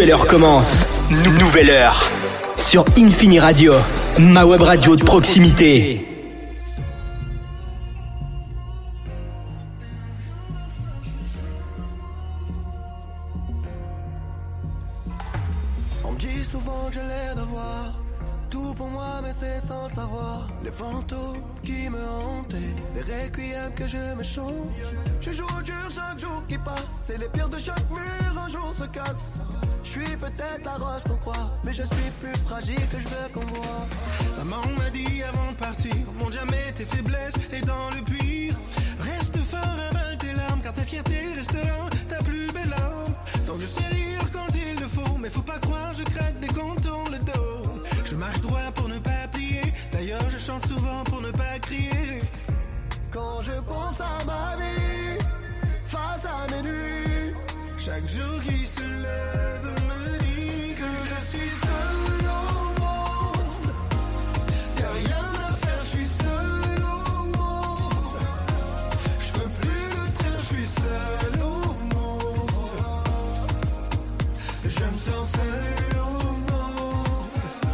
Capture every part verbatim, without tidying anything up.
nouvelle heure commence. Nou- nouvelle heure. Sur Infini Radio, ma web radio de proximité. On me dit souvent que j'ai l'air d'avoir tout pour moi, mais c'est sans le savoir. Les fantômes qui me hantaient, les requiems que je me chante. Je joue au dur chaque jour qui passe, et les pierres de chaque mur un jour se cassent. Je suis peut-être la roche qu'on croit, mais je suis plus fragile que je veux qu'on voit. Maman m'a dit avant de partir, montre jamais tes faiblesses, et dans le pire, reste fort, avale tes larmes, car ta fierté restera ta plus belle arme. Donc je sais rire quand il le faut, mais faut pas croire, je craque dès qu'on tourne le dos. Je marche droit pour ne pas plier, d'ailleurs je chante souvent pour ne pas crier. Quand je pense à ma vie, face à mes nuits, chaque jour qui se lève me dit que je suis seul au monde. Y'a rien à faire, je suis seul au monde. Je peux plus le dire, je suis seul au monde. Je me sens seul au monde.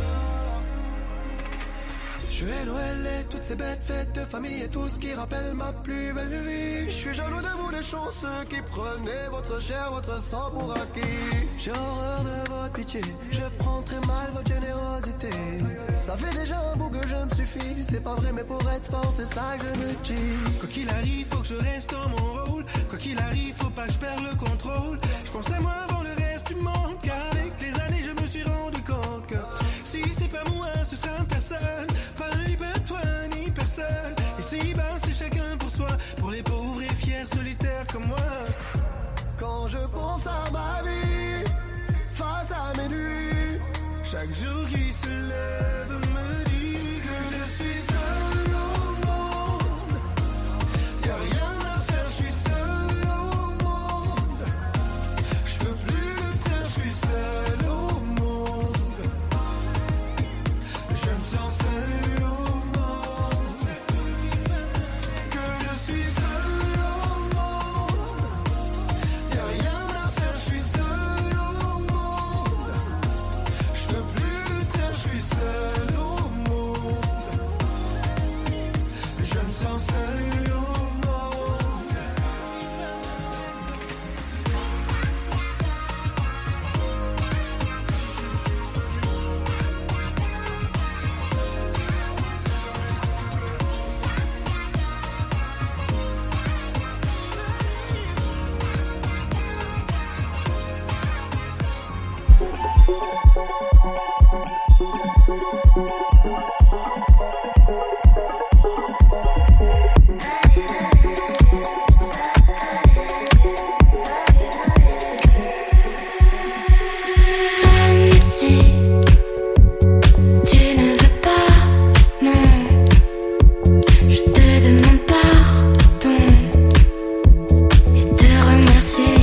Je vais Noël et toutes ces bêtes fêtes de famille et tout ce qui rappelle ma plus belle vie. Je suis jaloux de vous les chanceux qui prenez votre chair, votre sang pour acquis. J'ai horreur de votre pitié, je prends très mal votre générosité. Ça fait déjà un bout que je me suffis, c'est pas vrai mais pour être fort c'est ça que je me dis. Quoi qu'il arrive, faut que je reste dans mon rôle. Quoi qu'il arrive, faut pas que je perde le contrôle. Je pense à moi avant le reste du monde, car avec les années je me suis rendu compte que si c'est pas moi, ce sera personne. Pas ni toi ni personne. Et si ben c'est chacun pour soi, pour les pauvres et fiers solitaires comme moi. Quand je pense à ma vie, face à mes nuits, chaque jour qui se lève me dit que je suis seul au monde. Y'a rien à faire, je suis seul au monde. Je peux plus le dire, je suis seul au monde. Je me sens seul au monde. Que je suis seul au monde. Y'a rien à faire, je suis seul au monde. Je peux plus le dire, je suis seul au monde. Je me sens seul au monde. Même si tu ne veux pas, non, je te demande pardon et te remercier.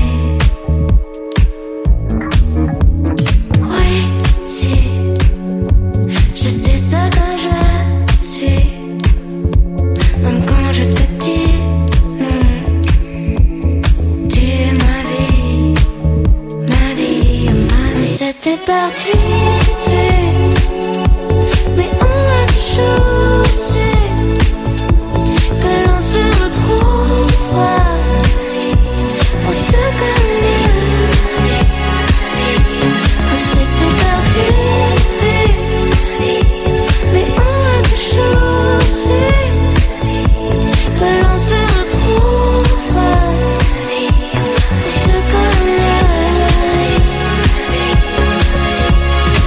Oui, si je sais ce que je suis, même quand je te dis non, tu es ma vie. Ma vie, ma vie, c'était perdu de vue, mais on a toujours su que l'on se retrouvera pour se connaître. On s'était perdu de vue, mais on a toujours su que l'on se retrouvera pour se connaître.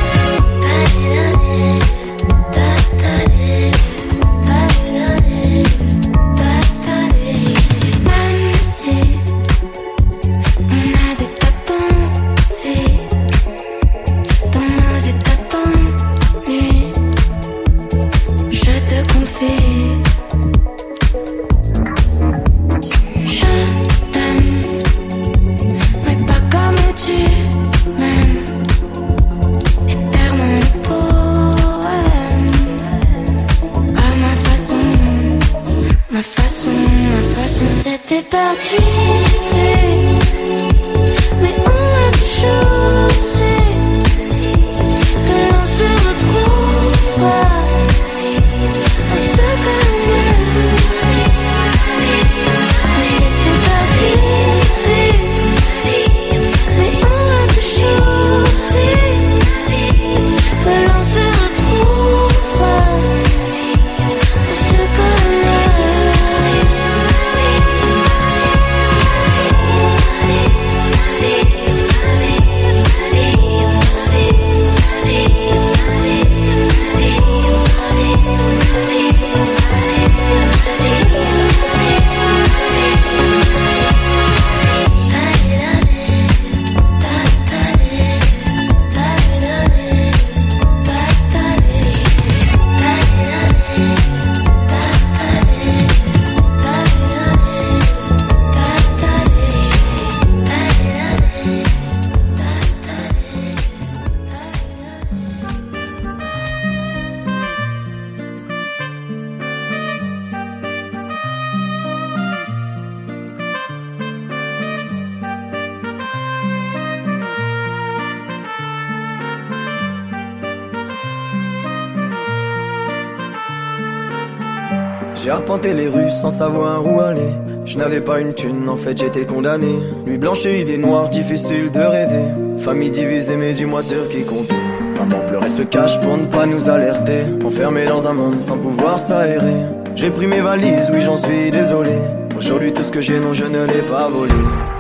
J'ai arpenté les rues sans savoir où aller. Je n'avais pas une thune, en fait j'étais condamné. Nuit blanche et idées noires, difficile de rêver. Famille divisée mais dis-moi sur qui compter. Maman pleurait se cache pour ne pas nous alerter. Enfermé dans un monde sans pouvoir s'aérer. J'ai pris mes valises, oui j'en suis désolé. Aujourd'hui tout ce que j'ai, non je ne l'ai pas volé.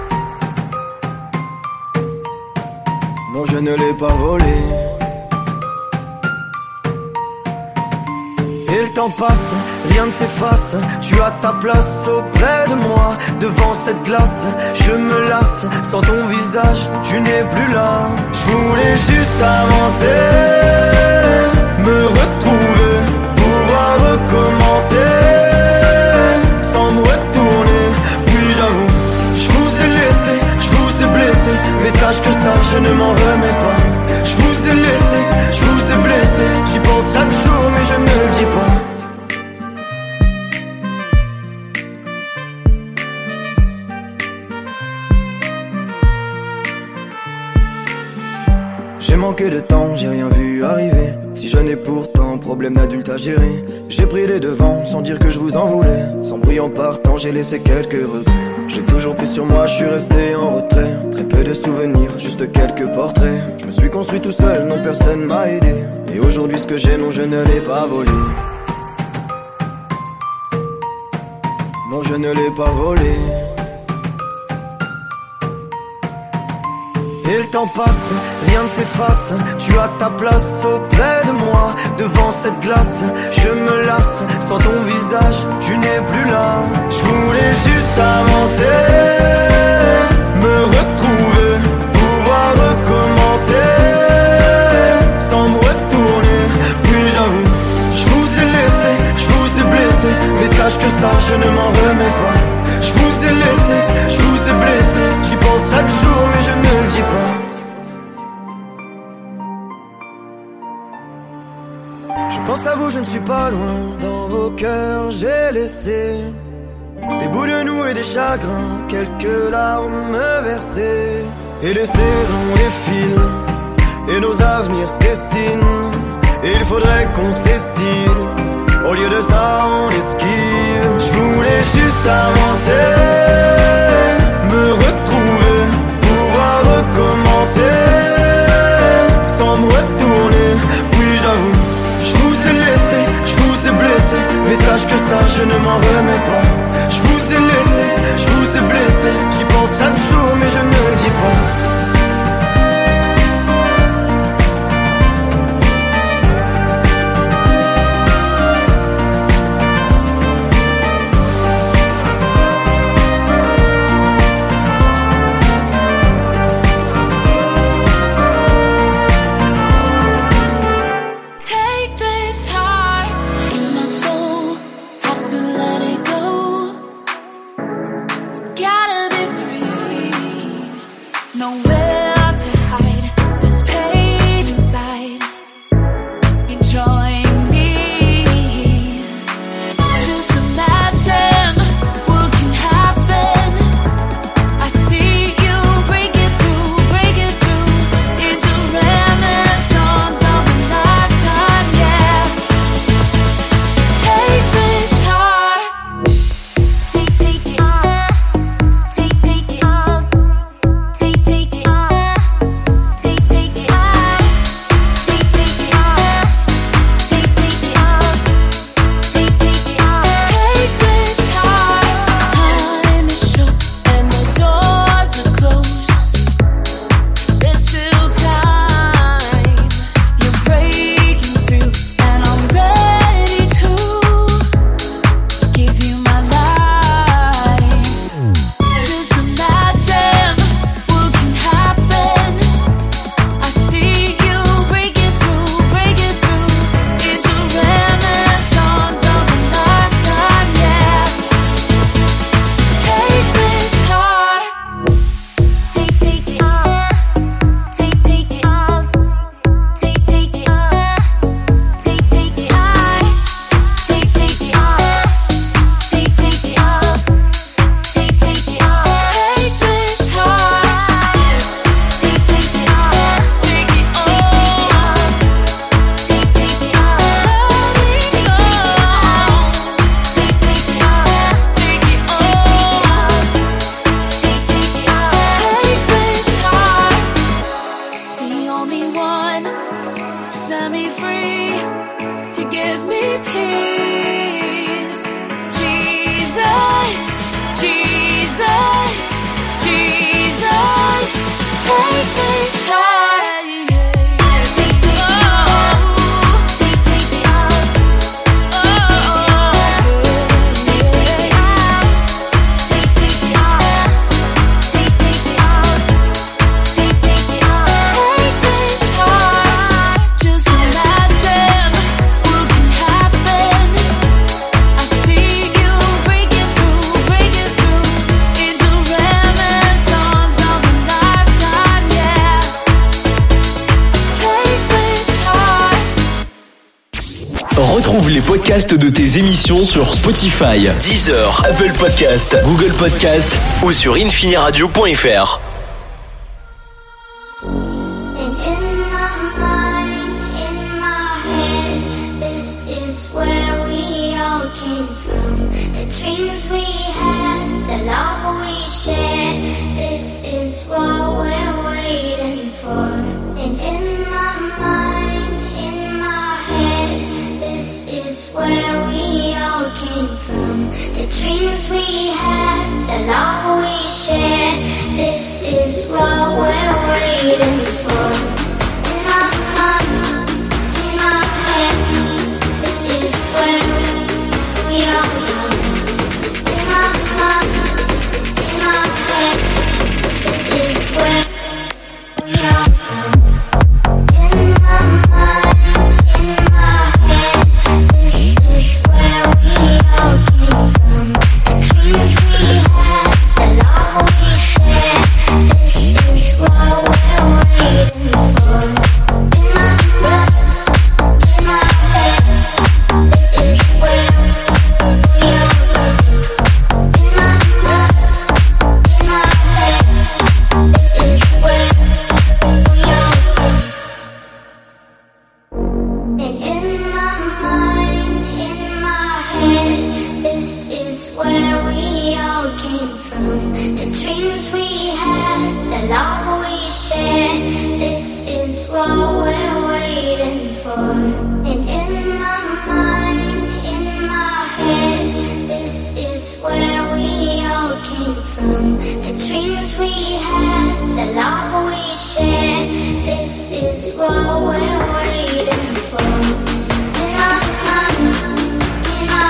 Non je ne l'ai pas volé. Et le temps passe, rien ne s'efface. Tu as ta place auprès de moi. Devant cette glace, je me lasse. Sans ton visage, tu n'es plus là. Je voulais juste avancer, me retrouver, pouvoir recommencer, sans me retourner. Puis j'avoue, je vous ai laissé, je vous ai blessé. Mais sache que ça, je ne m'en remets pas. Je vous ai laissé, je vous ai blessé. J'y pense chaque jour mais je ne le dis pas. J'ai manqué de temps, j'ai rien vu arriver. Si jeune et pourtant, problème d'adulte à gérer. J'ai pris les devants sans dire que je vous en voulais. Sans bruit en partant, j'ai laissé quelques regrets. J'ai toujours pris sur moi, je suis resté en retrait. Très peu de souvenirs, juste quelques portraits. Je me suis construit tout seul, non personne m'a aidé. Et aujourd'hui ce que j'ai, non je ne l'ai pas volé. Non je ne l'ai pas volé. Et le temps passe, rien ne s'efface. Tu as ta place auprès de moi. Devant cette glace, je me lasse. Sans ton visage, tu n'es plus là. Je voulais juste avancer, me retrouver, pouvoir recommencer, sans me retourner. Puis j'avoue, je vous ai laissé, je vous ai blessé. Mais sache que ça, je ne m'en remets pas. Je vous ai laissé, je vous ai blessé. J'y pense chaque jour mais je ne le dis pas. Je pense à vous, je ne suis pas loin. Dans vos cœurs j'ai laissé des bouts de nous et des chagrins, quelques larmes versées. Et les saisons défilent et nos avenirs se dessinent. Et il faudrait qu'on se décide. Au lieu de ça on esquive. Je voulais juste avancer, me retrouver, pouvoir recommencer, sans me retourner. Oui j'avoue, je vous ai laissé, je vous ai blessé. Mais sache que ça je ne m'en remets pas. Je vous ai laissé, je vous ai blessé. J'y pense chaque jour mais je ne le dis pas. Take, take Retrouve les podcasts de tes émissions sur Spotify, Deezer, Apple Podcast, Google Podcast ou sur infiniradio point f r. Dreams we had, the love we shared, this is what we're waiting for. In my mind, in my head, this is where we are going. In my mind, in my head, this is where we are going. In my mind, in my head, this is where we are going. Dreams we had, the love we shared, this is what we're waiting for. In my mind, in my head, this is where we are going. In my mind, in my head, this is where we are going. And in my mind, in my head, this is where we all came from. The dreams we had, the love we shared, this is what we're waiting for. And in my mind, in my head, this is where we all came from. The dreams we had, the love we shared, this is what we're waiting for. In my mind, in my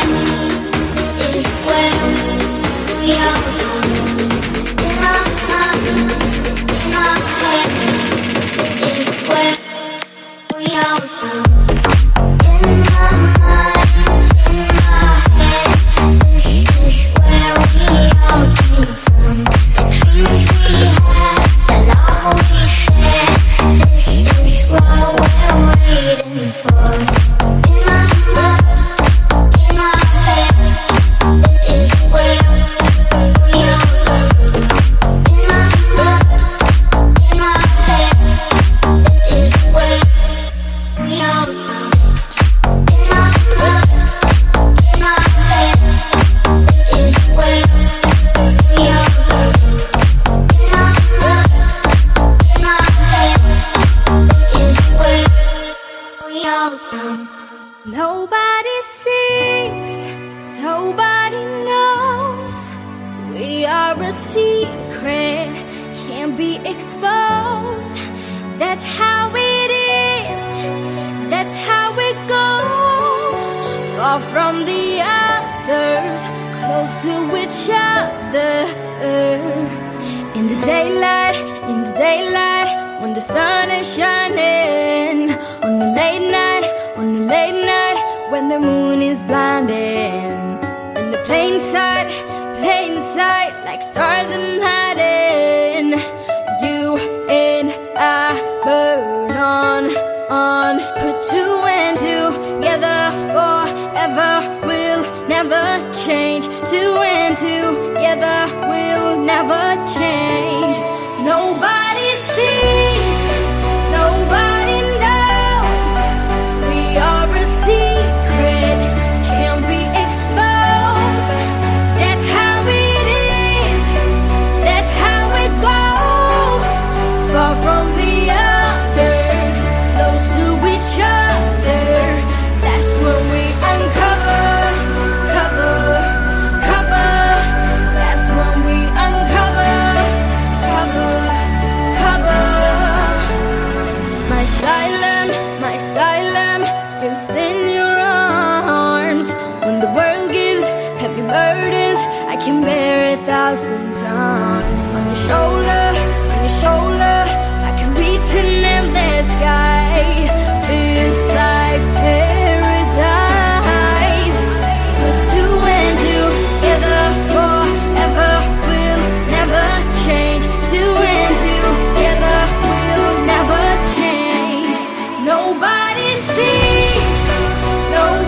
head, is where we are going. In my mind, in my head, is where we are going. In my mind, in my head, this is where we all came from. The dreams we had, the love we shared, this is what we're waiting for. In my mind, in my head, is where we are going. In my mind, in my head, is where we are going. In my mind, in my head, is where we are going. In my mind, in my head, is where we are going. Nobody sees, nobody knows. We are a secret, can't be exposed. That's how it is, that's how it goes. Far from the others, close to each other. In the daylight, in the daylight, when the sun is shining. On the late night, on the late night, when the moon is blinding. In the plain sight, plain sight, like stars in hiding. You and I burn on, on. Put two and two together forever. We'll never change. Two and two together will never change. Nobody sees, nobody knows. We are a secret, can't be exposed. That's how it is, that's how it goes. Far from the others, close to each other. That's when we uncover, cover, cover. That's when we uncover, cover, cover. My asylum, my asylum is in your arms. When the world gives heavy burdens, I can bear a thousand times. On your shoulder, on your shoulder, I can reach an endless sky. Feels like paradise. Put two and two together forever. We'll never change. Two and two together will never change. Nobody sees, nobody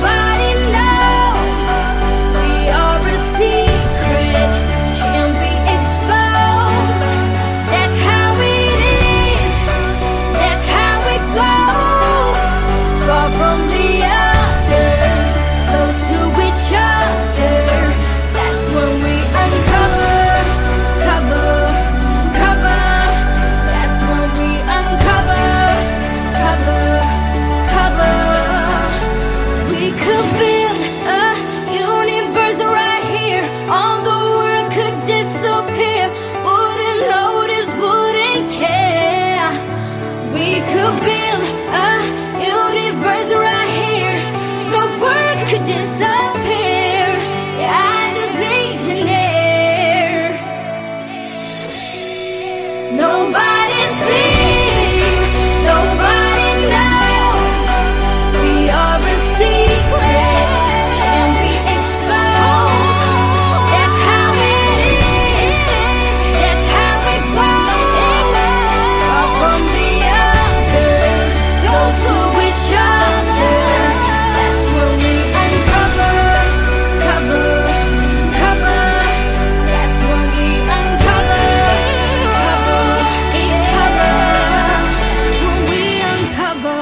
Nobody sees, nobody knows. We are a secret, and we expose. That's how it is, that's how it goes. Far from the others, close to each other. That's when we uncover, cover, cover. That's when we uncover, cover, cover. That's when we uncover.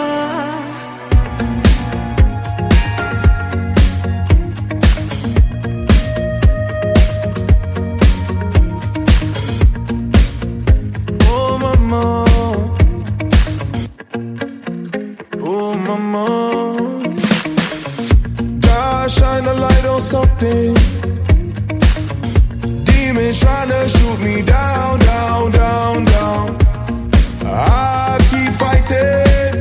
Oh mama, oh mama. God shine a light on something. Demons trying to shoot me down, down, down, down. I keep fighting.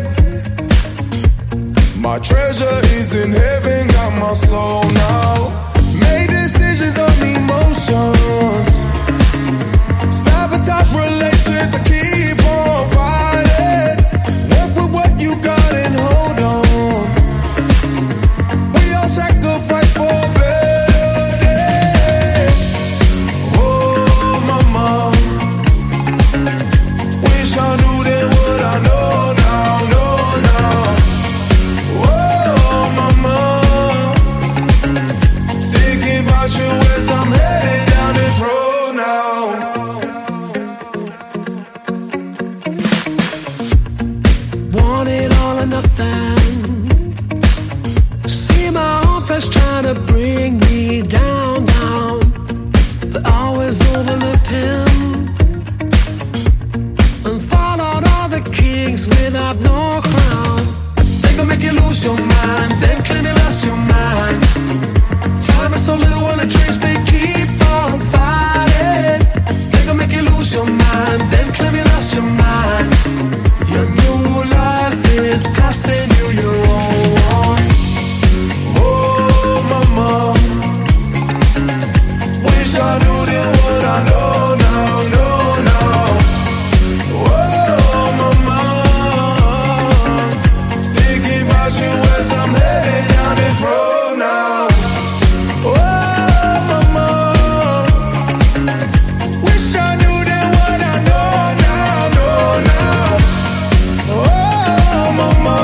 My treasure is in heaven, got my soul now. Made decisions on emotions. Sabotage relations, I keep on fighting. Work with what you got and hold on. We all sacrifice for a better day. Oh, mama. Wish I knew then what I know now, know now. Oh, mama. Thinking about you as I'm headed down this road now. Want it all or nothing. See my own flesh trying to bring me down, down. But always overlooked him and followed all the kings without no crown. They gon' make you lose your mind, then claim you lost your mind. Time is so little when the dreams they keep on fighting. They gon' make you lose your mind, then claim you lost your mind. Your new life is costing you your own. Oh, mama. Wish I knew then what I know now, know now. Oh, mama. Thinking about you as I'm headed down this road now. Oh, mama. Wish I knew then what I know now, know now. Oh, mama.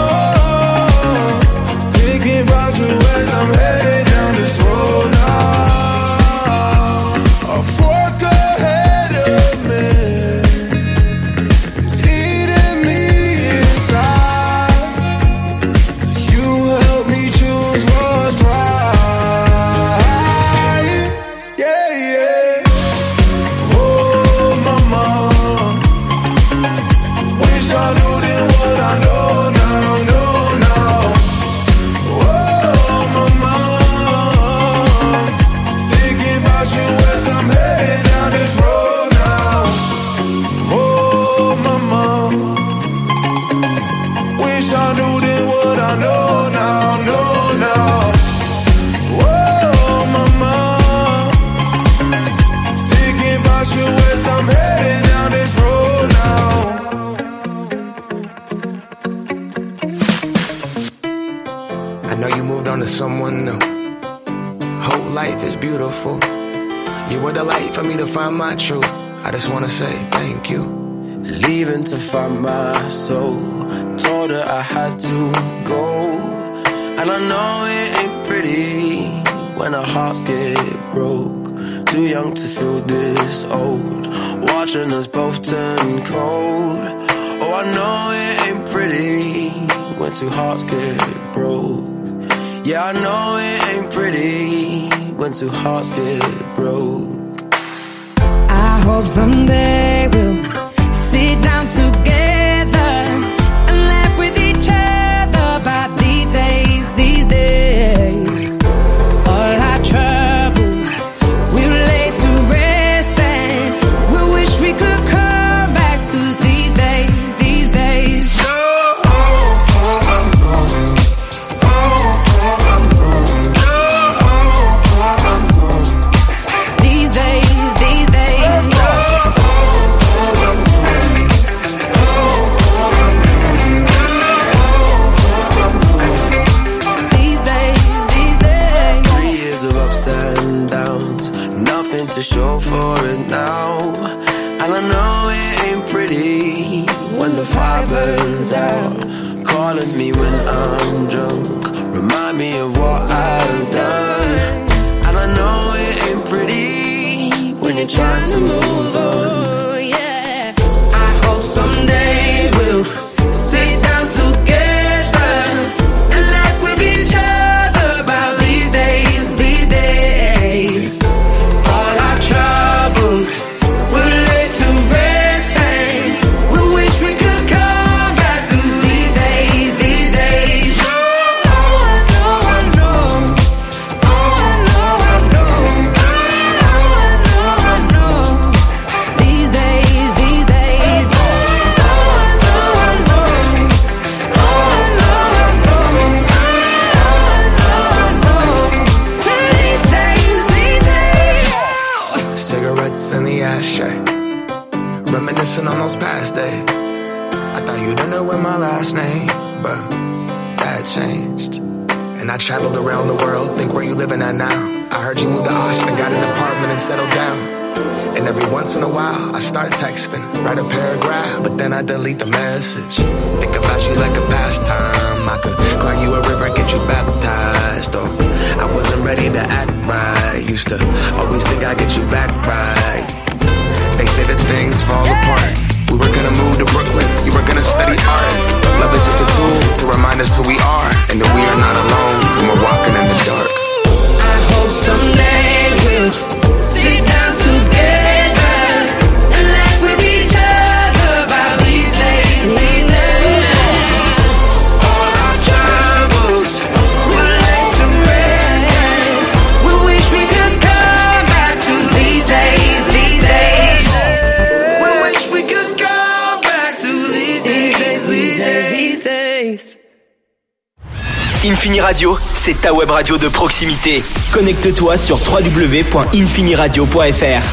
Thinking about you as I'm headed down this road now. A fork ahead of me is eating me inside. You help me choose what's right. Yeah, yeah. Oh, mama. Wish I knew then what I know now, know now. Oh, mama. Thinking about you as I'm headed down this road now. Oh, mama. Wish I knew then what I know now, know now. Oh, mama. Thinking about you as I'm headed down this road now. I know you moved on to someone new. Whole life is beautiful. You were the light for me to find my truth. I just wanna say thank you. Leaving to find my soul. Told her I had to go. And I know it ain't pretty when our hearts get broke. Too young to feel this old. Watching us both turn cold. Oh, I know it ain't pretty when two hearts get broke. Yeah, I know it ain't pretty when two hearts get broke. I hope someday we'll sit down together and laugh with each other about these days, these days. All our troubles we'll lay to rest and we wish we could come back to these days, these days. These days, these days. pretty when the fire burns out. Calling me when I'm drunk, remind me of what I've done. And I know it ain't pretty when you're trying to move on. Yeah, I hope someday we'll sit down together and laugh with each other about these days, these days. All our troubles we'll lay to rest, and we wish we could come back to these days, these days. Oh, I know, I know. Oh, I know, I know. Oh, I know, I know. These days, these days. Oh, I know, I know. Oh, I know, I know. Oh, I know, I know. These days, these days. Cigarettes in the ashtray, reminiscing on those past days. I thought you didn't know my last name, but that changed. And I traveled around the world, think where you living at now. I heard you moved to Austin, got an apartment and settled down. And every once in a while, I start texting, write a paragraph, but then I delete the message. Think about you like a pastime. I could cry you a river, get you baptized. Or I wasn't ready to act right. Used to always think I'd get you back right. They say that things fall apart. We were gonna move to Brooklyn, you were gonna study art. Love is just a tool to remind us who we are, and that we are not alone when we're walking in the dark. I hope someday we'll sit down together and laugh with each other about these days, these days. All our troubles we'll lay to rest. We wish we could come back to these days, these days. We wish we could come back to these days, these days, these days. Infini Radio, c'est ta web radio de proximité. Connecte-toi sur w w w point infini radio point f r.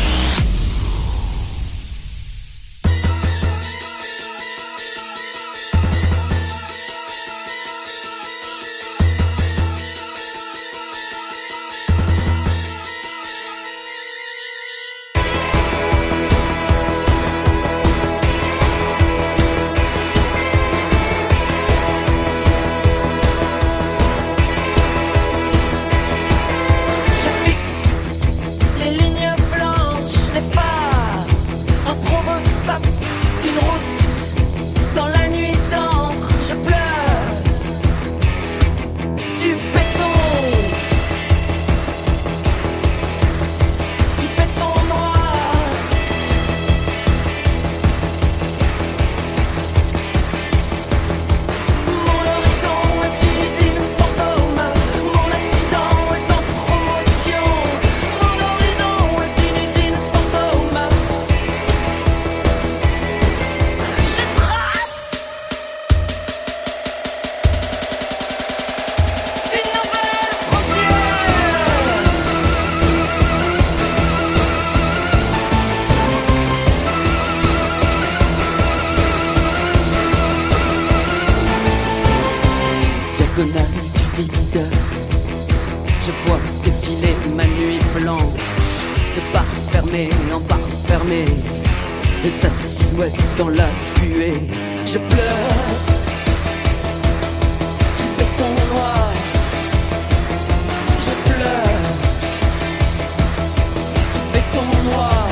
Je fixe les lignes blanches, les phares, un stroboscope, une route. Dans la nuit d'encre, je pleure du béton, du béton noir. Mon horizon est une usine fantôme, mon accident est en promotion. Mon horizon est une usine fantôme. Je trace une nouvelle frontière. Diagonale du vide, je vois défiler ma nuit blanche, de bar fermé en bar fermé, et ta silhouette dans la buée. Je pleure du béton noir, je pleure du béton noir.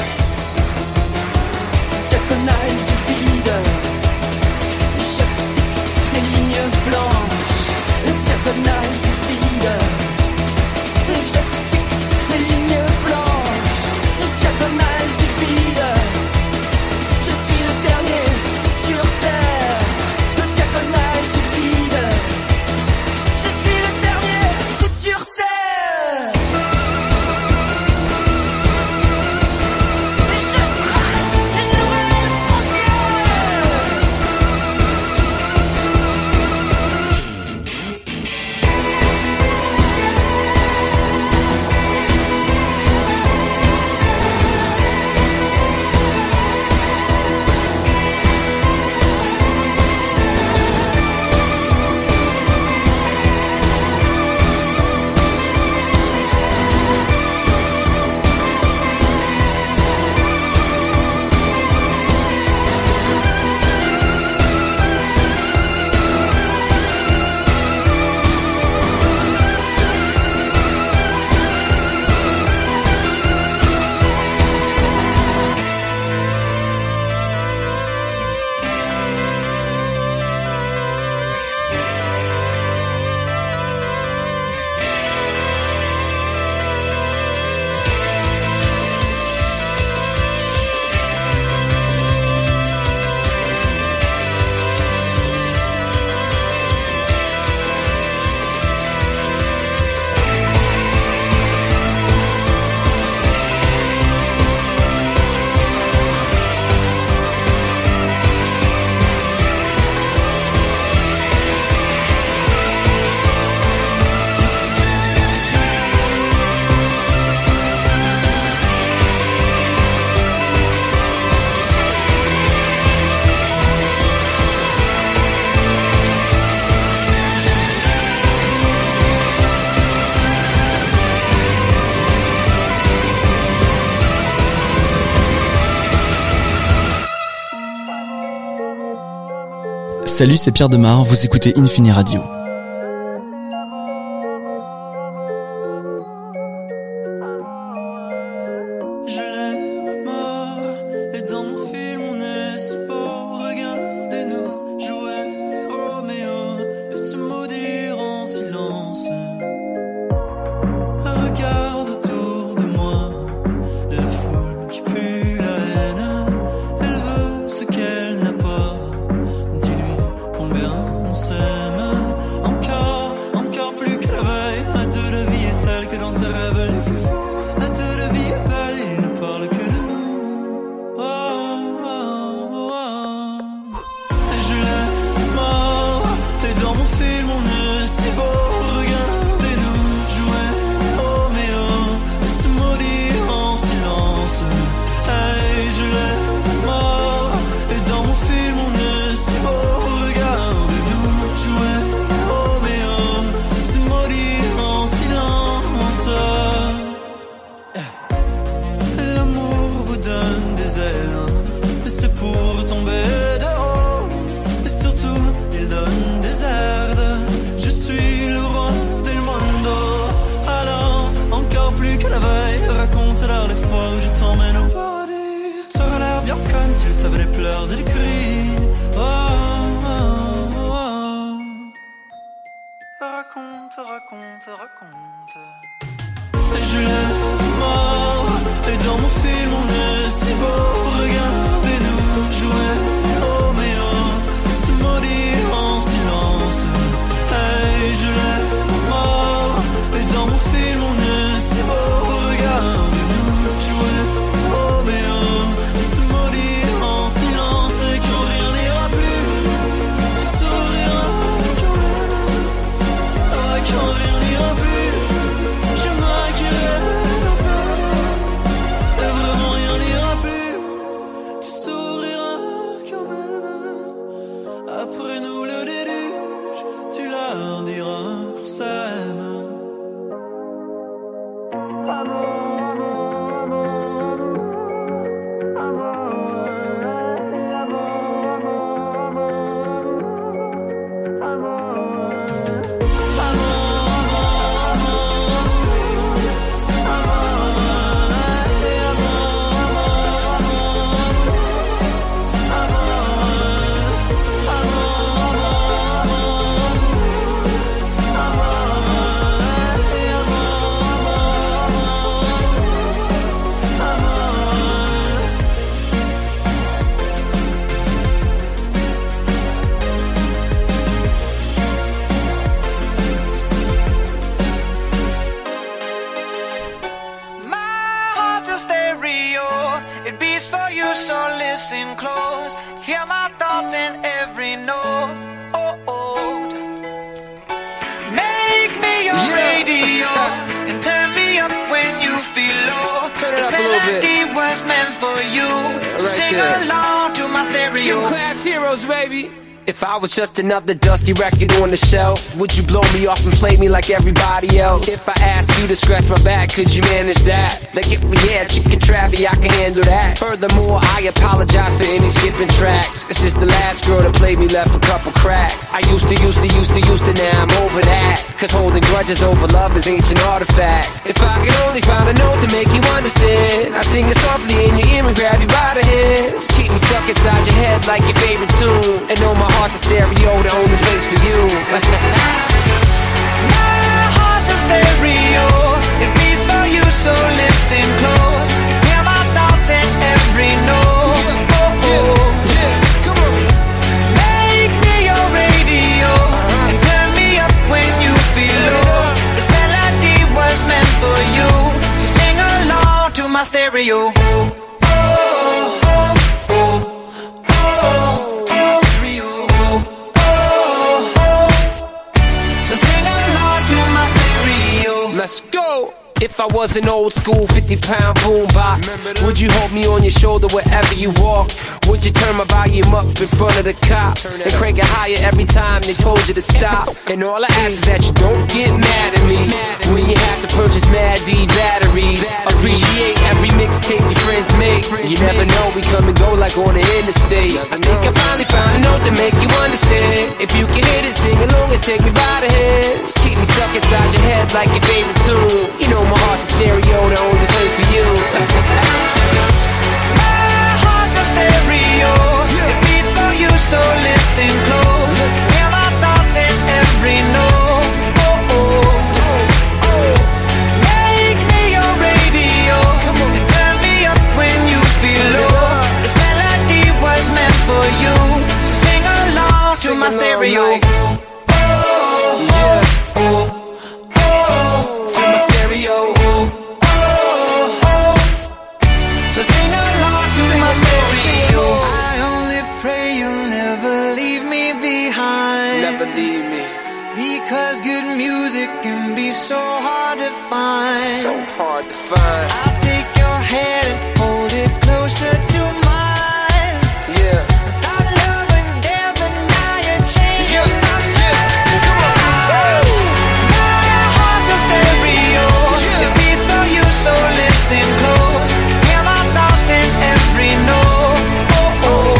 Diagonale du vide, je fixe les lignes blanches, diagonale du vide. Je fixe les lignes blanches, diagonale du vide. Je suis le dernier sur terre. Salut, c'est Pierre Demar, vous écoutez Infini Radio. I was just another dusty record on the shelf. Would you blow me off and play me like everybody else? If I asked you to scratch my back, could you manage that? Like if we had chicken trappy, I can handle that. Furthermore, I apologize for any skipping tracks. This is the last girl that played me, left a couple cracks. I used to, used to, used to, used to, now I'm over that. Cause holding grudges over love is ancient artifacts. If I could only find a note to make you understand, I sing it softly in your ear and grab you by the hands. Keep me stuck inside your head like your favorite tune. And know my heart's a stereo, the only place for you. My heart's a stereo, it beats for you, so listen close. Hear my thoughts in every note. Oh, oh. Yeah, yeah, come on. Make me your radio, uh-huh. and turn me up when you feel low. This melody was meant for you, so sing along to my stereo. Let's go! If I was an old school fifty pound boombox? Would you hold me on your shoulder wherever you walk? Would you turn my volume up in front of the cops and crank it higher every time they told you to stop? And all I ask is that you don't get mad at me when you have to purchase Mad D batteries. Appreciate every mixtape your friends make. You never know, we come and go like on the interstate. I think I finally found a note to make you understand. If you can hit it, sing along and take me by the hands. Keep me stuck inside your head like your favorite tune. You know my heart's a stereo, the only place for you. My heart's a stereo, it beats for you, so listen close. Hear my thoughts in every note. Oh, oh, oh. Make me your radio, and turn me up when you feel low. This melody was meant for you, so sing along to my stereo. Leave me. Because good music can be so hard to find. So hard to find. I'll take your hand and hold it closer to mine. Yeah. Our love was there, but now you're changing yeah. my mind. Yeah. Come on. My heart's a stereo. Yeah. It beats for you, so listen close. Hear my thoughts in every note. Oh, oh.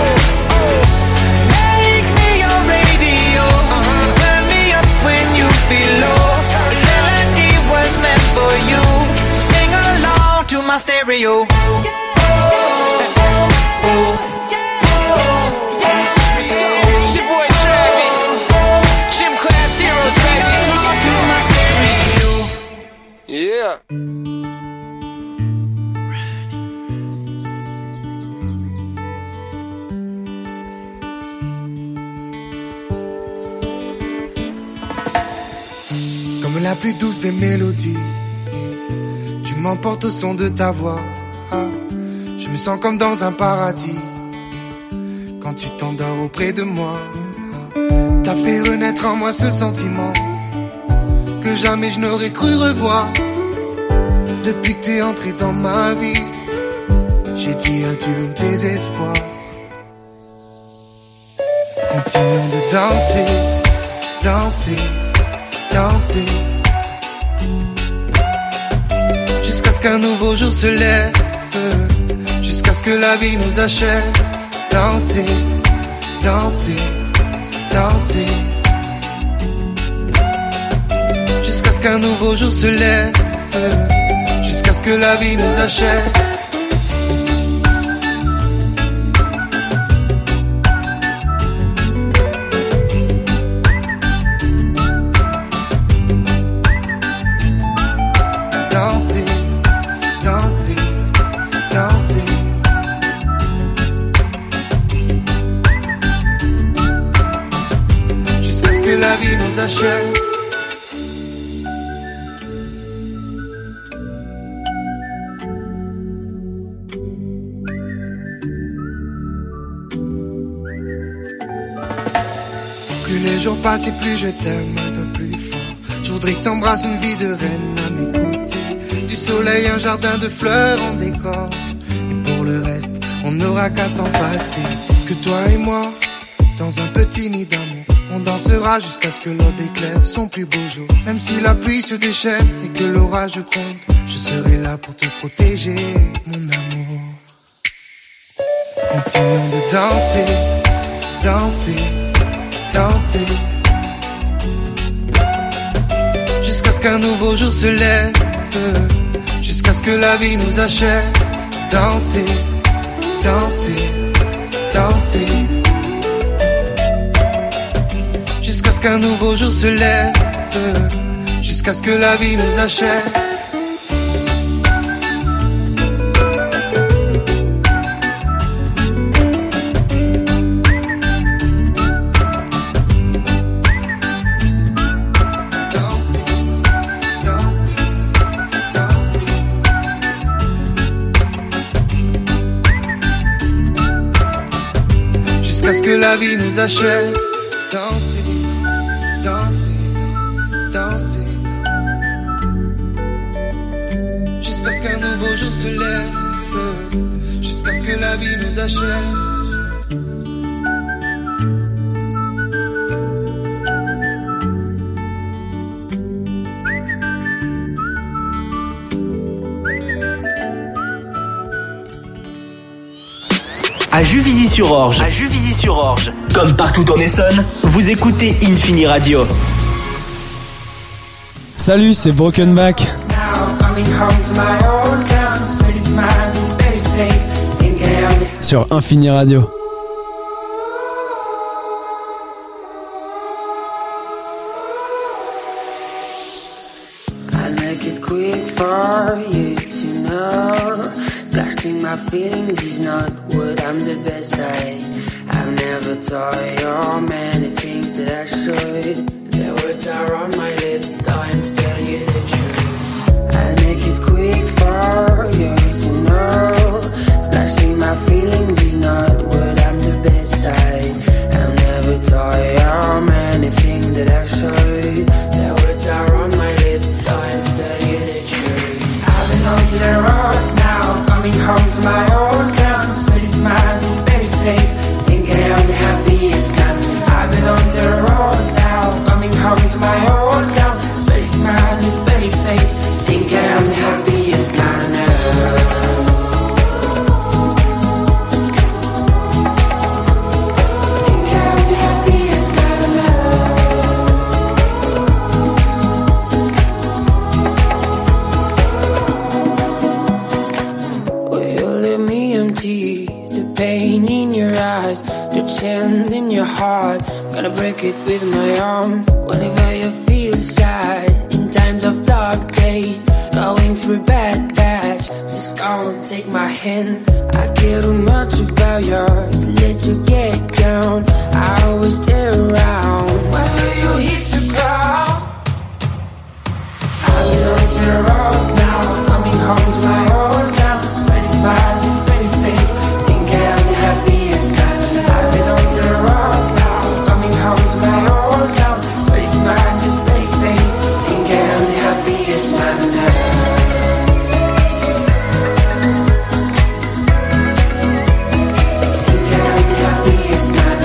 My stereo. Oh, oh, oh, oh. It's your boy Travis, Gym Class Heroes, baby. To my stereo. Yeah. Comme la plus douce des mélodies, tu m'emportes au son de ta voix. Je me sens comme dans un paradis quand tu t'endors auprès de moi. T'as fait renaître en moi ce sentiment que jamais je n'aurais cru revoir. Depuis que t'es entré dans ma vie, j'ai dit adieu au désespoir. Continuons de danser, danser, danser, jusqu'à ce qu'un nouveau jour se lève, jusqu'à ce que la vie nous achève. Danser, danser, danser, jusqu'à ce qu'un nouveau jour se lève, jusqu'à ce que la vie nous achève. Achève. Plus les jours passent et plus je t'aime un peu plus fort. Je voudrais que t'embrasses une vie de reine à mes côtés. Du soleil, un jardin de fleurs en décor. Et pour le reste, on n'aura qu'à s'en passer. Que toi et moi, dans un petit nid d'amour, on dansera jusqu'à ce que l'aube éclaire son plus beau jour. Même si la pluie se déchaîne et que l'orage gronde, je serai là pour te protéger, mon amour. Continuons de danser, danser, danser, jusqu'à ce qu'un nouveau jour se lève, jusqu'à ce que la vie nous achève. Danser, danser, danser, jusqu'à ce qu'un nouveau jour se lève, jusqu'à ce que la vie nous achève. Jusqu'à ce que la vie nous achève. Danser, danser, danser, se lève, jusqu'à ce que la vie nous achève. À Juvisy-sur-Orge, à Juvisy-sur-Orge, comme partout en Essonne, vous écoutez Infini Radio. Salut, c'est Brokenback sur Infini Radio. I'll make it quick for you to know. Splashing my feelings is not what I'm the best at. I've never told you many things that I should. The words are on my lips, time to tell you the truth. I'll make it quick for you to know. Splashing my feelings is not what I'm the best at. I've never told you many things that I should. The words are on my lips, time to tell you the truth. I've been on the roads now, coming home to my old town. Steady smile, this steady face, think I am the happiest man. I've been on the roads now, coming home to my old town. Steady smile, this steady face, think I am the happiest man ever. Chance in your heart, gonna break it with my arms. Whenever you feel sad, in times of dark days, going through bad patch, please come take my hand. I care too much about yours, let you get down. I always stay around. Whenever you hit the ground, I'll be on the roads now, coming home to my old town. Spread a smile, this pretty face, think I'm the happiest man. I've been on the roads now, coming home to my old town. Space man, this pretty face, think I'm the happiest man ever. Think I'm the happiest man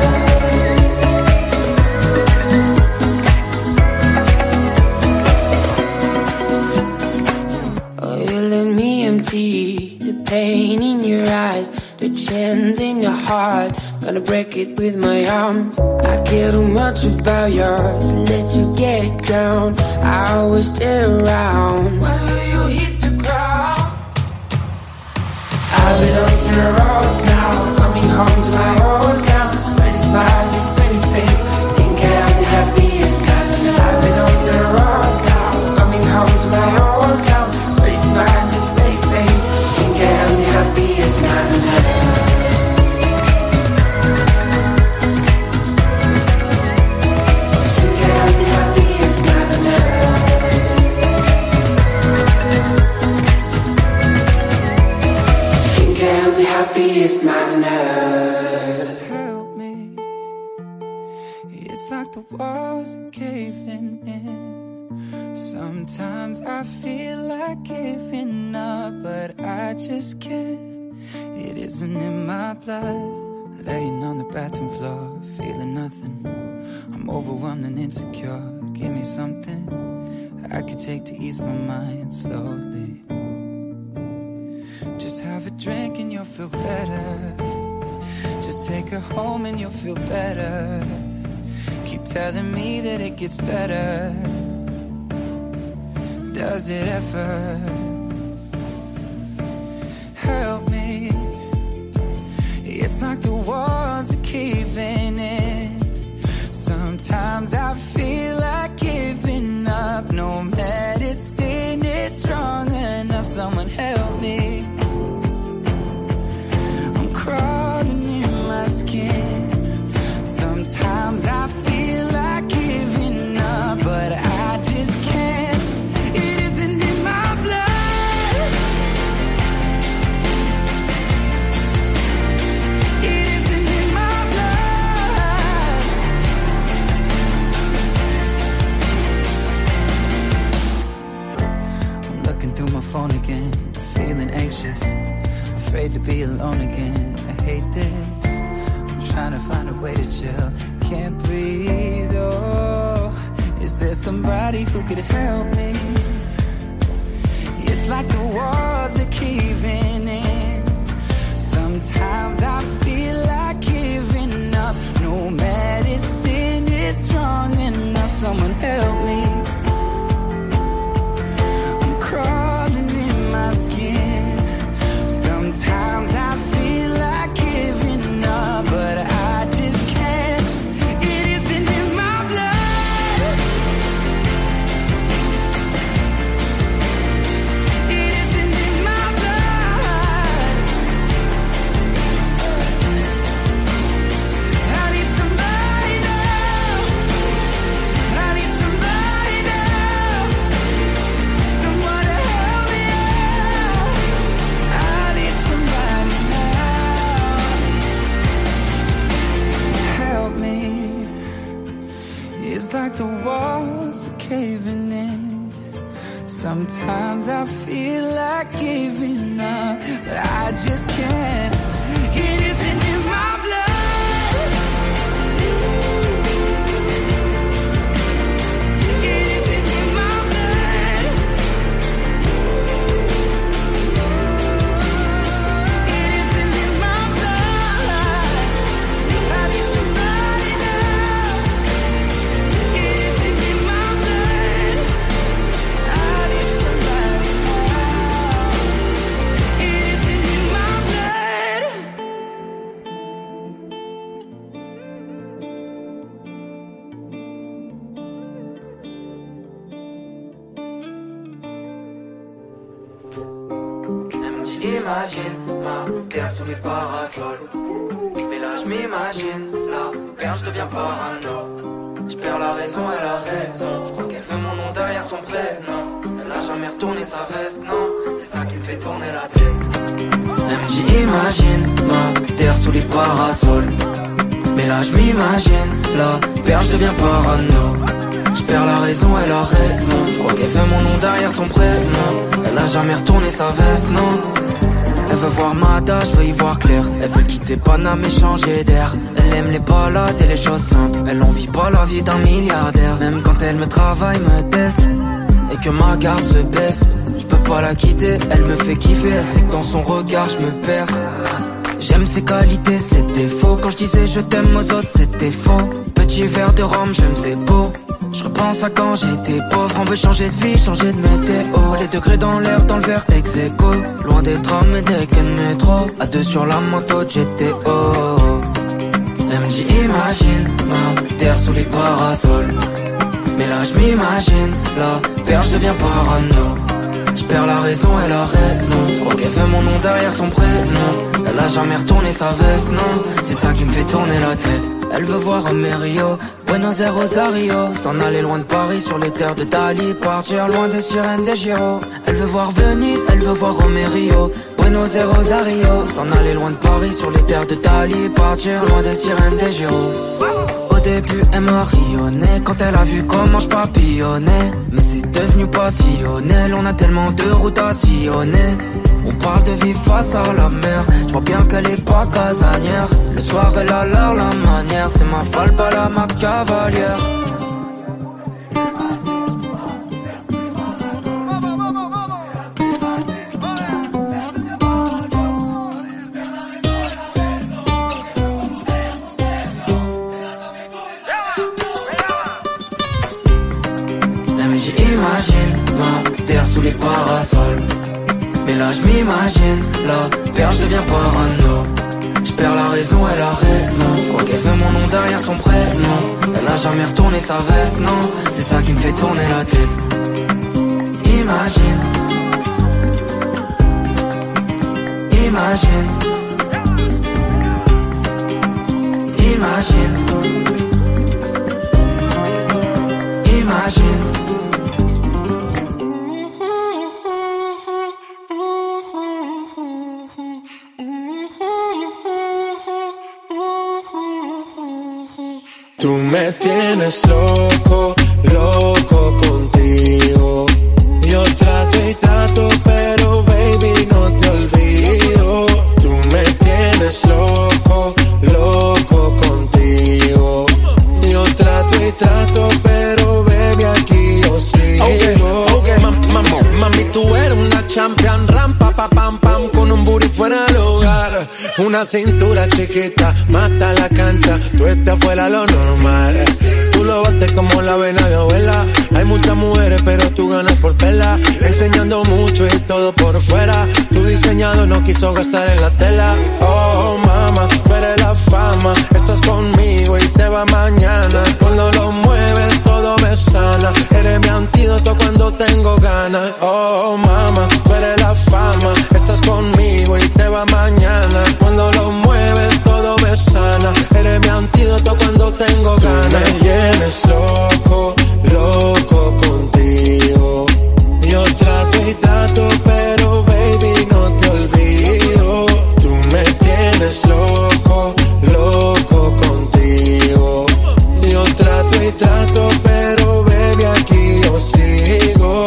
ever. Oh, you let me empty the pain in your eyes, the chance in your heart, gonna break it with my arms. I care too much about yours, let you get down. I always stay around. Whenever you hit the ground, I've been on the roads now, coming home to my old town. Spread a smile, this pretty face, think I'm the happiest man. I've been on the roads now, coming home to my old town. Spread a smile, this pretty face, think I'm the happiest man ever. Happiest man on earth. Help me. It's like the walls are caving in. Sometimes I feel like giving up, but I just can't. It isn't in my blood. Laying on the bathroom floor, feeling nothing. I'm overwhelmed and insecure. Give me something I could take to ease my mind slowly. Just have a drink and you'll feel better. Just take her home and you'll feel better. Keep telling me that it gets better. Does it ever? Help me. It's like the walls are caving in. Sometimes I feel like giving up. No medicine is strong enough. Someone help me. Crawling in my skin. Sometimes I feel like giving up, but I just can't. It isn't in my blood. It isn't alone again. I hate this. I'm trying to find a way to chill. Can't breathe, oh. Is there somebody who could help me? It's like the walls are caving in. Sometimes I feel like giving up. No medicine is strong enough. Someone help me. I'm crawling in my skin. Sometimes I feel like giving up, but I just can't. It isn't in my blood. It isn't in my blood. I need somebody now. I need somebody now. Someone to help me out. I need somebody now. Help me. It's like the walls are caving in. Sometimes I feel like giving up, but I just can't. It isn't in my blood. It isn't in my blood. It isn't in my blood. I need somebody now. It isn't in my blood. I need somebody now. It isn't in my blood. Elle me dit imagine ma terre sous les parasols. Mais là je m'imagine, la perche devient parano. Je perds la raison, elle a raison. Je crois qu'elle veut mon nom derrière son prénom. Elle a jamais retourné sa veste, non. C'est ça qui me fait tourner la tête. Elle me dit imagine ma terre sous les parasols. Mais là je m'imagine, la perche devient parano. Je perds la raison, elle a raison. Je crois qu'elle veut mon nom derrière son prénom. Elle a jamais retourné sa veste, non. Elle veut voir Mada, je veux y voir clair. Elle veut quitter Paname et changer d'air. Elle aime les balades et les choses simples. Elle en vit pas la vie d'un milliardaire. Même quand elle me travaille, me teste et que ma garde se baisse, je peux pas la quitter, elle me fait kiffer. Elle sait que dans son regard je me perds. J'aime ses qualités, ses défauts. Quand je disais je t'aime aux autres, c'était faux. Petit verre de rhum, j'aime c'est beau. Je repense à quand j'étais pauvre. On veut changer de vie, changer de météo. Les degrés dans l'air, dans le verre ex aequo. Loin des trams et des quais de métro. À deux sur la moto de G T O. Elle me dit imagine ma terre sous les parasols. Mais là je m'imagine, la perche devient parano. Je perds la raison, elle a raison. Je crois qu'elle veut mon nom derrière son prénom. Elle a jamais retourné sa veste, non. C'est ça qui me fait tourner la tête. Elle veut voir Amerio, Buenos Aires, Rosario. S'en aller loin de Paris sur les terres de Dali. Partir loin des sirènes des Giro. Elle veut voir Venise, elle veut voir Amerio, Buenos Aires, Rosario. S'en aller loin de Paris sur les terres de Dali. Partir loin des sirènes des Giro. Au début elle m'a rayonné quand elle a vu comment je papillonnais. Mais c'est devenu passionnel, on a tellement de routes à sillonner. On parle de vivre face à la mer. Je vois bien qu'elle est pas casanière. Le soir elle a l'air la manière. C'est ma folle, pas la ma cavalière. J'imagine ma terre sous les parasols. Mais là je m'imagine, la perche devient parano. Je perds la raison, elle a raison. Je crois qu'elle veut mon nom derrière son prénom. Elle a jamais retourné sa veste, non. C'est ça qui me fait tourner la tête. Imagine, imagine, imagine, imagine. Tú me tienes loco, loco contigo. Yo trato y trato, pero baby no te olvido. Tú me tienes loco, loco contigo. Yo trato y trato, pero baby aquí yo sigo. Okay, okay. Mam, mam, mami, tú eres una champion, rampa, pa, pam, pam, con un booty fuera del hogar. Una cintura chiquita, mata la cancha, tú estás fuera lo normal. Tú lo bates como la vena de abuela. Hay muchas mujeres, pero tú ganas por vela. Enseñando mucho y todo por fuera. Tu diseñado no quiso gastar en la tela. Oh, mama, tú eres la fama. Estás conmigo y te va mañana. Cuando lo mueves, todo me sana. Eres mi antídoto cuando tengo ganas. Oh, mama, tú eres la fama. Estás conmigo y te va mañana. Cuando lo mueves, todo me sana. Eres mi antídoto cuando tengo ganas. Tú me tienes loco, loco contigo. Yo trato y trato, pero baby no te olvido. Tú me tienes loco, loco contigo. Yo trato y trato, pero baby aquí yo sigo.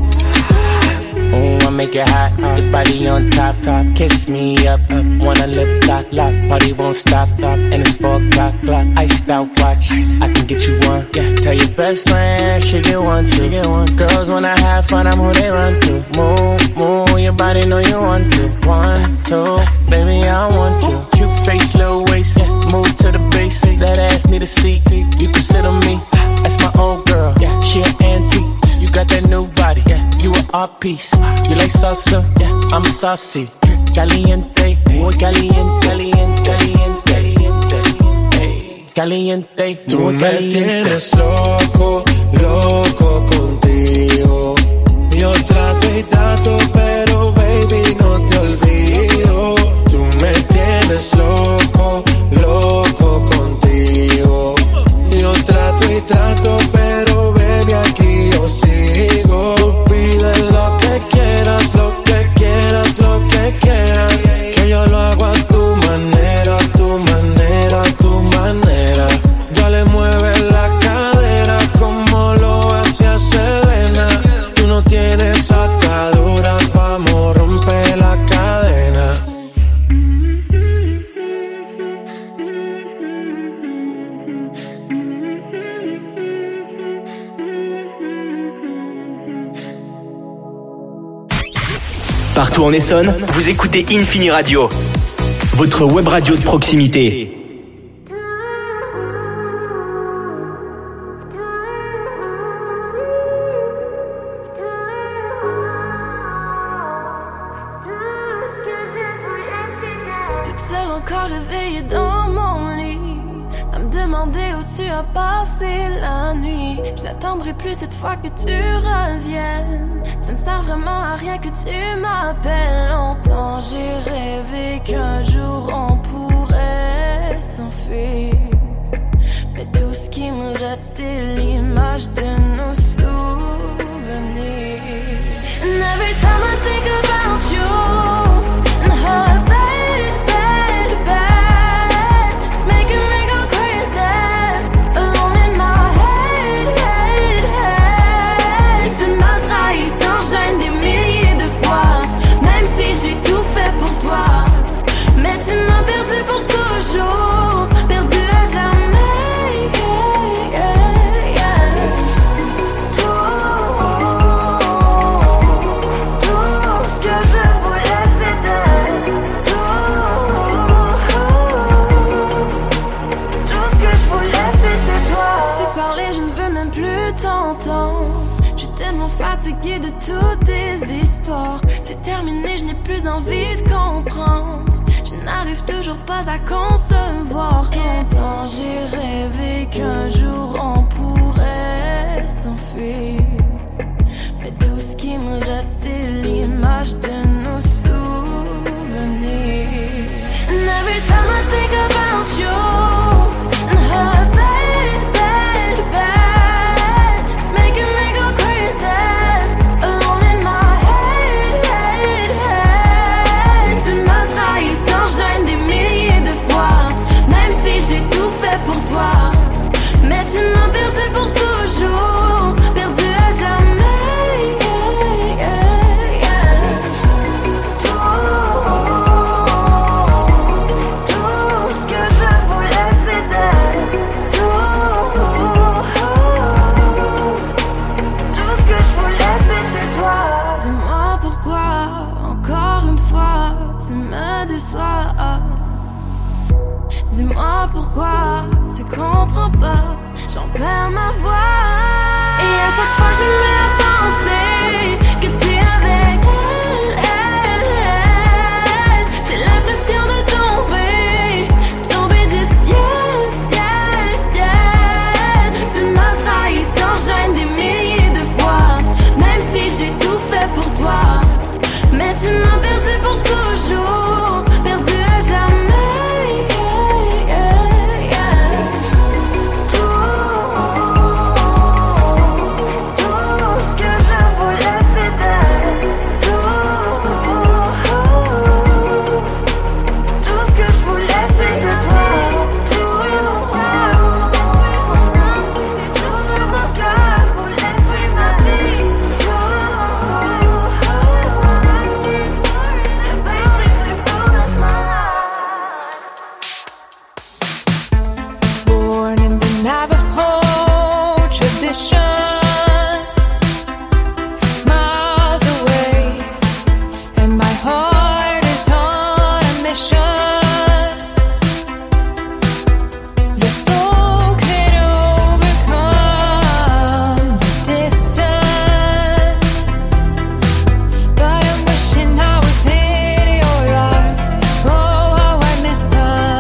Ooh, I make it hot, your body on top, top. Kiss me up, up. Wanna lip lock, lock. Party won't stop, stop. And it's four o'clock, clock. Iced out watch, I can get you one. Yeah, tell your best friend she get one, she get one. Girls when I have fun, I'm who they run to. Move, move, your body know you want to. One, two, baby I want you. Cute face, little waist, yeah. Move to the base. That ass need a seat. You can sit on me. That's my old girl. Yeah, she an antique. You got that new body, yeah. You an art piece. You like salsa, yeah. I'm saucy. Caliente, muy caliente, caliente, caliente, caliente, caliente. Tú me tienes loco, loco contigo. Yo trato y trato, pero baby no te olvido. Tú me tienes loco, loco contigo. Yo trato y trato, pero baby aquí yo sigo. Tú pides lo que quieras, lo que quieras, lo que quieras. Que yo lo hago a tu manera, a tu manera, a tu manera. Ya le mueves la cadera como lo hacía Selena. Tú no tienes ataduras, vamos a romper la cadena. Partout en Essonne, vous écoutez Infini Radio, votre web radio de proximité. Toute seule encore réveillée dans mon lit, à me demander où tu as passé la nuit. Je n'attendrai plus cette fois que tu reviennes. Ça ne sert vraiment à rien que tu m'appelles. Longtemps j'ai rêvé qu'un jour on pourrait s'enfuir, mais tout ce qui me reste c'est l'image de nos souvenirs. And every time I think about you and her, bad, bad, bad, it's making me go crazy. Alone in my head, head, head. Et tu m'as trahi sans gêne des milliers de fois, même si j'ai tout fait pour toi. Mais tu m'as perdu pour toujours, perdu à jamais. Yeah, yeah, yeah. Tout, tout ce que je voulais c'était tout, tout ce que je voulais c'était toi. C'est parler, je ne veux même plus t'entendre. Je suis tellement fatiguée de toutes tes histoires. C'est terminé, je n'ai plus envie de comprendre. Je n'arrive toujours pas à concevoir. Longtemps j'ai rêvé qu'un jour on pourrait s'enfuir, mais tout ce qui me reste c'est l'image de nos souvenirs. And every time I think about you and her, bad, bad, bad, it's making me go crazy. Alone in my head, head, head. Tu m'as trahi sans gêne des milliers de fois, même si j'ai tout fait pour toi. Mais tu m'as perdu pour toujours, perdu à jamais. Yeah, yeah, yeah. Tout, dis-moi pourquoi tu comprends pas, j'en perds ma voix. Et à chaque fois je me mets à penser que t'es avec elle, elle, elle. J'ai l'impression de tomber, tomber du ciel, ciel, ciel. Tu m'as trahi sans gêne des milliers de fois, même si j'ai tout fait pour toi. Mais tu m'as perdu pour toujours, perdu à jamais. Yeah, yeah, yeah. Tout, tout ce que je voulais c'était tout, tout ce que je voulais c'était toi. Tout, tout ce que je voulais c'est ta vie. Born in the Navajo tradition, miles away, and my heart is on a mission. The soul can overcome the distance, but I'm wishing I was in your arms. Oh, how I miss them.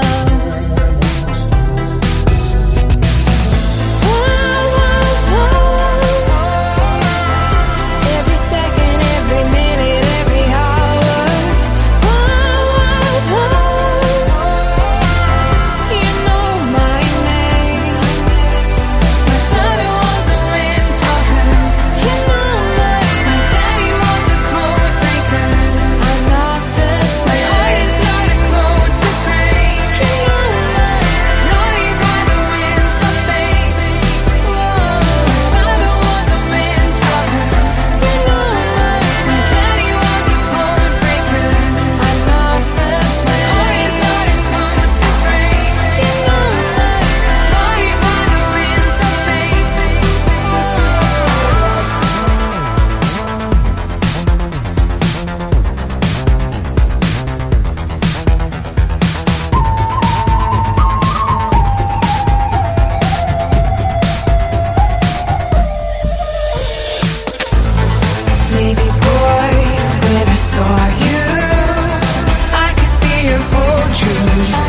Every second, every minute, every hour. You know my name. My father was a winter. You know my my daddy was a code breaker. I'm not the same. My heart is not a code to break. You know my naughty by the winds of fate. My father was a winter. You know my my daddy was a code breaker. I'm not the same. My heart is not a code to break. You know my naughty by the winds of fate. Baby boy, when I saw you, I could see your whole truth.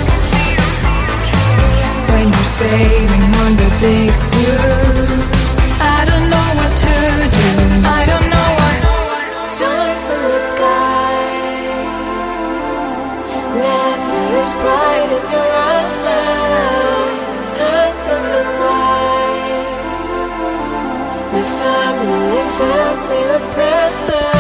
When you're sailing on the big blue, I don't know what to do. I don't know what stars in the sky, never as bright as your eyes. Ask me why. My family fills me with pride.